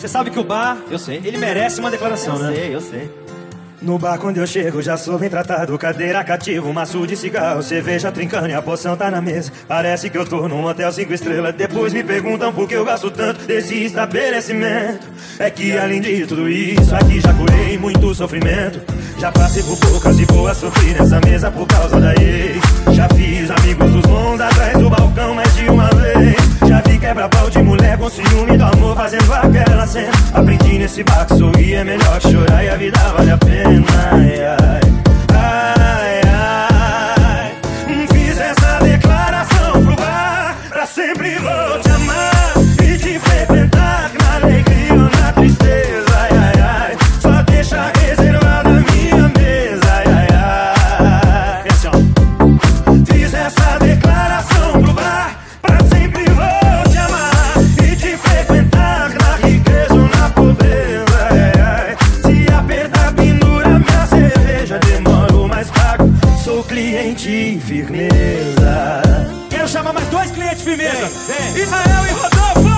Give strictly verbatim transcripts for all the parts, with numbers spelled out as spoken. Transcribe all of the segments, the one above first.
Você sabe que o bar, Eu sei. ele merece uma declaração, Eu né? sei, eu sei. No bar quando eu chego já sou bem tratado. Cadeira cativa, um maço de cigarro, cerveja trincando e a poção tá na mesa. Parece que eu tô num hotel cinco estrelas. Depois me perguntam por que eu gasto tanto desse estabelecimento. É que além de tudo isso, aqui já curei muito sofrimento. Já passei por poucas e boas, sofri nessa mesa por causa da ex. Já fiz amigos dos bons atrás do balcão mais de uma vez. Já vi quebra-pau de mulher com ciúme do amor fazendo aquela cena. Aprendi nesse bar que sorrir é melhor que chorar e a vida vale a pena. Ai, ai, ai, ai. Fiz essa declaração pro bar. Pra sempre vou te amar e te frequentar na alegria ou na tristeza. Ai, ai, ai. Só deixa reservada a minha mesa. Ai, ai, ai. Fiz essa declaração pro bar. Pra sempre vou te amar e te frequentar na riqueza ou na pobreza. Ai, ai. Se apertar minha cerveja, demoro mais pago. Sou cliente firmeza. Quero chamar mais dois clientes firmeza. Vem. Israel e Rodolfo.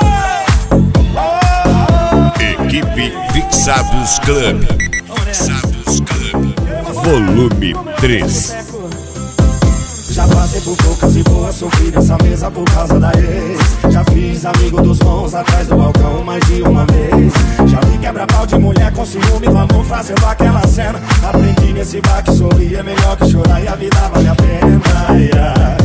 Equipe Fixados Club. Fixados Club. Volume três. Já passei por poucas e boas, sofri nessa mesa por causa da ex. Já fiz amigo dos bons atrás do balcão mais de uma vez. Já vi quebra-pau de mulher com ciúme do amor fazendo aquela cena. Aprendi nesse bar que sorrir é melhor que chorar e a vida vale a pena. Ai, ai.